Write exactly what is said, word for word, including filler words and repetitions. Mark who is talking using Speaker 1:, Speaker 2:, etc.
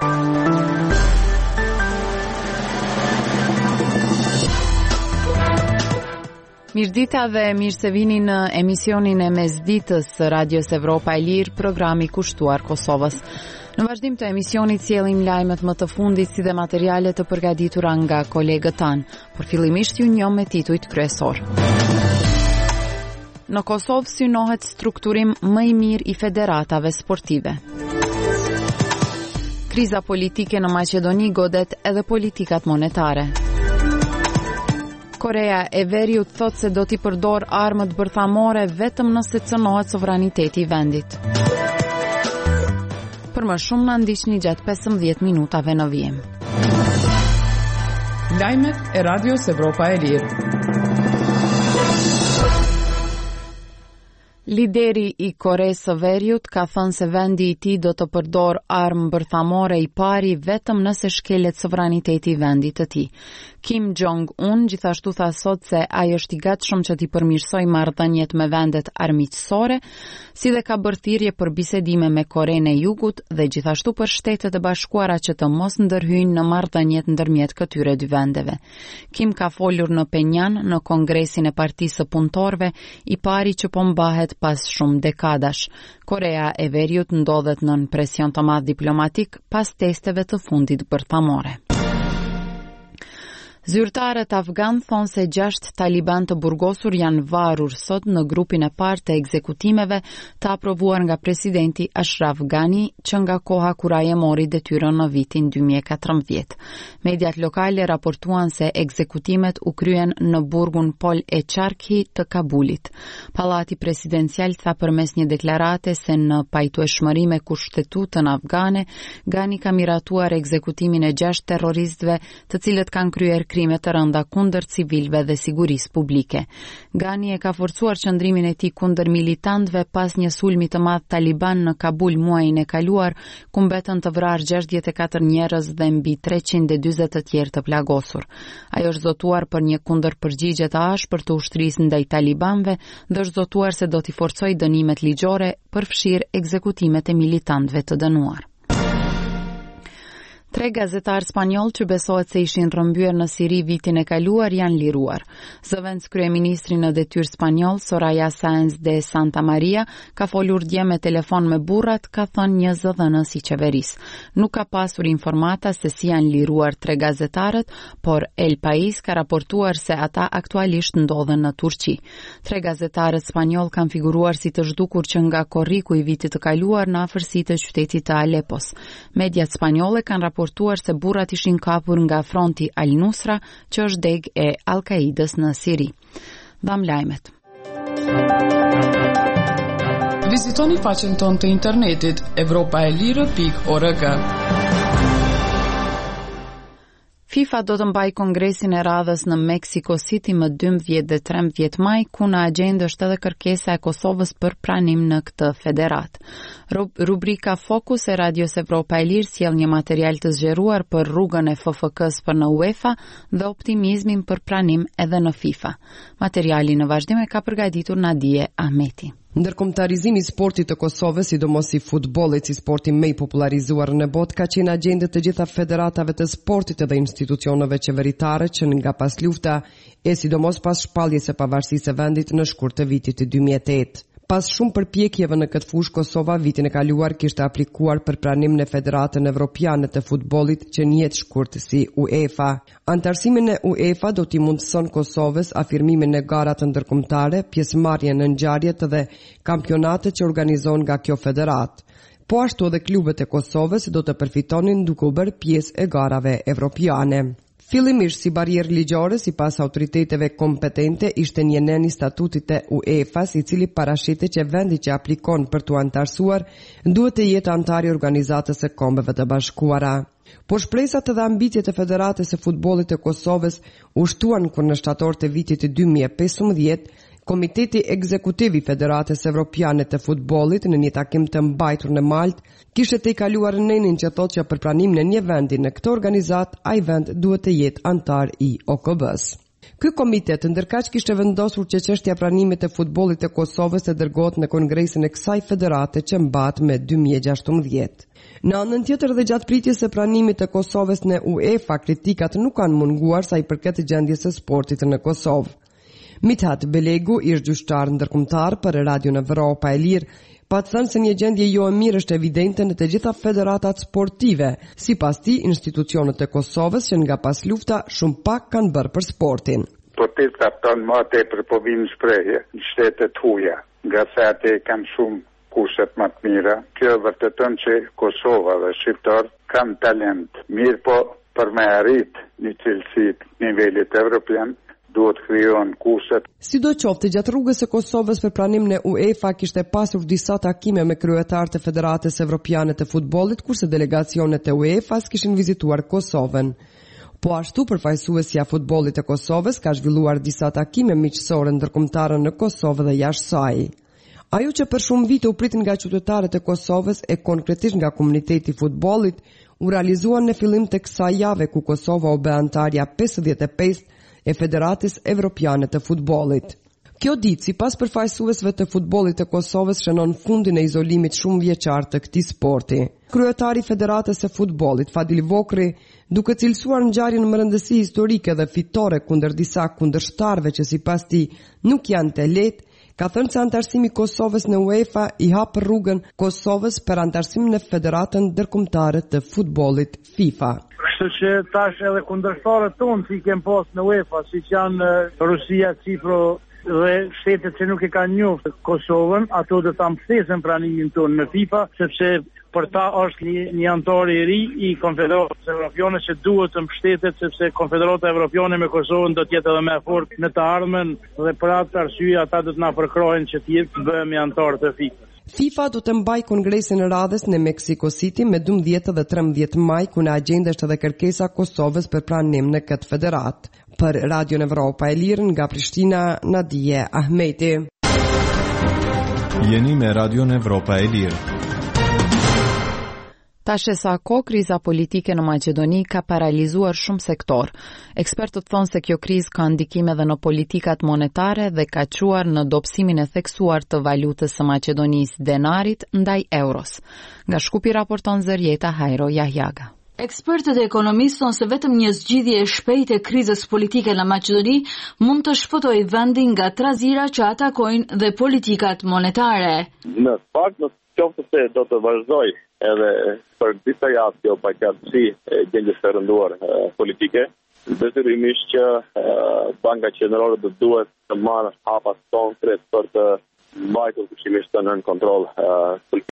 Speaker 1: Mirëdita dhe mirë se vini në emisionin e mesditës së Radios Evropa e Lirë, programi kushtuar Kosovës. Në vazhdim të emisionit sjellim lajmet më të fundit si dhe materiale të përgatitura nga kolegët tanë, por fillimisht ju njoh me titujt kryesor. Në Kosovë synohet strukturim më i mirë i federatave sportive. Kriza politike në Maqedoni godet edhe politikat monetare. Korea e Veriut thot se do t'i përdor armët bërthamore vetëm nëse cënohet sovraniteti i vendit. Për më shumë na ndiqni gjatë pesëmbëdhjetë minutave në vijim.
Speaker 2: Lajmet e Radios Evropa e Lirë.
Speaker 1: Lideri i Koreas së Veriut ka thënë se vendi i tij do të përdor armë bërthamore i pari vetëm nëse shkelet sovraniteti i vendit të tij. Kim Jong-un gjithashtu tha sot se ai është i gatshëm që t'i përmirësojë marrëdhëniet me vendet armiqësore, si dhe ka bërë thirrje për bisedime me Korenë e Jugut dhe gjithashtu për Shtetet e Bashkuara që të mos ndërhyjnë në marrëdhëniet ndërmjet këtyre dy vendeve. Kim ka folur në Penjan në Kongresin e Partisë së Punëtorëve, i pari që po mbahet pas shumë dekadash. Korea e Veriut ndodhet nën presion të madh diplomatik pas testeve të fundit bërthamore. Zyrtarët afgan thonë se gjashtë taliban të burgosur janë varur sot në grupin e parë të ekzekutimeve të aprovuar nga presidenti Ashraf Ghani, që nga koha kur ai e mori detyrën në vitin dy mijë e katërmbëdhjetë. Mediat lokale raportuan se ekzekutimet u kryen në burgun Pol e Charkhi të Kabulit. Pallati presidencial tha përmes një deklarate se në pajtueshmëri me kushtetutën afgane, Ghani ka miratuar ekzekutimin e gjashtë terroristëve, të cilët kanë kryer krime të rënda kundër civilëve dhe sigurisë publike. Ghani e ka forcuar qëndrimin e tij kundër militantëve pas një sulmi të madh taliban në Kabul muajin e kaluar, ku mbetën të vrarë gjashtëdhjetë e katër njerëz dhe mbi treqind e dyzet të tjerë të plagosur. Ai është zotuar për një kundërpërgjigje të ashpër të ushtrisë ndaj talibanëve dhe është zotuar se do t'i forcojë dënimet ligjore, përfshirë ekzekutimet e militantëve të dënuar. Tre gazetarë spanjoll që besohet se ishin rrëmbyer në Siri vitin e kaluar janë liruar. Zëvendës kryeministri në detyrë spanjoll, Soraya Sáenz de Santamaría, ka folur dje me telefon me burrat, ka thënë një zëdhënës i qeverisë. Nuk ka pasur informata se si janë liruar tre gazetarët, por El País ka raportuar se ata aktualisht ndodhen në Turqi. Tre gazetarët spanjoll kanë figuruar si të zhdukur që nga korriku i vitit të kaluar në afërsitë të qytetit të Alepos. Mediat spanjolle kanë raportuar raportuar se burrat ishin kapur nga fronti Al-Nusra, që është deg e Al-Qaidës në Siri. Dham lajmet.
Speaker 2: Vizitoni faqen tonë të internetit evropa e lirë pikë org.
Speaker 1: FIFA do të mbaj kongresin e radhës në Mexico City më dymbëdhjetë dhe trembëdhjetë maj, ku në agjendë është edhe kërkesa e Kosovës për pranim në këtë federat. Rubrika Fokus e Radios Evropa e Lirë sjell një material të zgjeruar për rrugën e F F K-s për në UEFA dhe optimizmin për pranim edhe në FIFA. Materiali në vazhdim e ka përgatitur Nadije Ahmeti.
Speaker 3: Ndërkombëtarizimi i sportit të Kosovës, sidomos i futbollit si sporti më i popularizuar në botë, ka qenë agjendë të gjitha federatave të sportit dhe institucioneve qeveritare që nga pas lufta e sidomos pas shpalljes së pavarësisë së vendit në shkurt të vitit dy mijë e tetë. Pas shumë përpjekjeve në këtë fushë, Kosova vitin e kaluar kishte aplikuar për pranim në Federatën Evropiane të Futbollit, që njihet shkurt si UEFA. Antarësimin e UEFA do t'i mundëson Kosovës afirmimin në garat ndërkombëtare, pjesëmarrjen në ngjarjet dhe kampionatet që organizohen nga kjo federatë. Po ashtu edhe klubet e Kosovës do të përfitonin duke u bërë pjesë e garave evropiane. Fillimisht si barrierë ligjore, sipas autoriteteve kompetente, ishte një nen i statutit të UEFA-s, i cili parashitet që vendi që aplikon për t'u antarësuar duhet të jetë antar i Organizatës së Kombeve të Bashkuara. Por shpresat dhe ambicjet e Federatës së Futbollit të Kosovës u shtuan kur në shtator të vitit dy mijë e pesëmbëdhjetë Komiteti Ekzekutiv i Federatës Evropiane të Futbollit në një takim të mbajtur në Maltë kishte të kaluar nenin që thotë që për pranimin e një vendi në këtë organizat, ai vend duhet të jetë antar i O K B-s. Ky komitet ndërkaq kishte vendosur që çështja e pranimit të futbollit të Kosovës të dërgohet në kongresin e kësaj federate që mbahet me dy mijë e gjashtëmbëdhjetë. Në anën tjetër dhe gjatë pritjes së pranimit të Kosovës në UEFA, kritikat nuk kanë munguar sa i përket gjendjes së sportit në Kosovë. Mithat Belegu, ish gjyqtar ndërkombëtar për Radion Evropa e Lirë, pa të thënë se një gjendje jo e mirë është evidente në të gjitha federatat sportive. Sipas tij, institucionet e Kosovës që nga pas lufta shumë pak kanë bërë për sportin.
Speaker 4: Sportistat tonë më tepër po vinë shprehje në shtetet huaja, nga se atë kanë shumë kushtet më të mira. Kjo vërteton që Kosova dhe shqiptar kanë talent, mirë po për me arrit një cilësi nivelit evropian, duhet krijon kushtet.
Speaker 3: Sidoqoftë, gjatë rrugës së Kosovës për pranim në UEFA kishte pasur disa takime me kryetarët e Federatës Evropiane të Futbollit, kurse delegacionet e UEFA-s kishin vizituar Kosovën. Po ashtu, përfaqësuesja e futbollit të Kosovës ka zhvilluar disa takime miqësore ndërkombëtare në Kosovë dhe jashtë saj. Ajo që për shumë vite u pritin nga qytetarët e Kosovës e konkretisht nga komuniteti i futbollit, u realizua në fillim të kësaj jave ku Kosova u bë antarja pesëdhjetë e pesë e Federatës Evropiane të Futbollit. Kjo ditë, sipas përfaqësuesve të futbollit të Kosovës, shënon fundin e izolimit shumë vjeçar të këtij sporti. Kryetari i Federatës së Futbollit, Fadil Vokri, duke cilësuar ngjarjen me rëndësi historike dhe fitore kundër disa kundërshtarëve që sipas tij nuk janë të lehtë, ka thënë se antarësimi i Kosovës në UEFA i hap rrugën Kosovës për antarësim në Federatën Ndërkombëtare të Futbollit FIFA.
Speaker 5: Kështu që tash edhe kundërshtarët tonë që i kem pas në UEFA, siç janë Rusia, Cipro dhe shtetet që nuk e kanë njohur Kosovën, ato do ta mbështesin pranimin tonë në FIFA, sepse për ta është një, një antar i ri i Konfederatës Evropiane që duhet të mbështetet, sepse Konfederata Evropiane me Kosovën do të jetë edhe më e fortë në të ardhmen dhe për atë arsye ata do të na përkrohen që të jetë bëhemi antar të FIFA.
Speaker 3: FIFA do të mbajë kongresin e radhës në Mexico City me dymbëdhjetë dhe trembëdhjetë maj, ku në agjendë është edhe kërkesa Kosovës për pranim në këtë federat. Për Radion Evropa e Lirë, nga Prishtina, Nadije Ahmeti.
Speaker 6: Jeni me Radion Evropa e Lirë.
Speaker 1: Tash sa ko, kriza politike në Maqedoni ka paralizuar shumë sektor. Ekspertët thonë se kjo krizë ka ndikime edhe në politikat monetare dhe ka quar në dobësimin e theksuar të valutës së Maqedonisë, denarit ndaj euros. Nga Shkupi raporton Zërjeta Hajro Jahjaga.
Speaker 7: Ekspertët e ekonomisë thonë se vetëm një zgjidhje e shpejtë e krizës politike në Maqedoni mund të shpëtojë vendin nga trazira që atakojnë dhe politikat monetare.
Speaker 8: Në fakt, në qoftë se do të vazhdoj edhe për disa javë kjo pakatësi e gjendjes së rënduar politike, detyrimisht që Banka Qendrore do duhet të marrë hapa konkret për të mbajtur kushtimisht në kontroll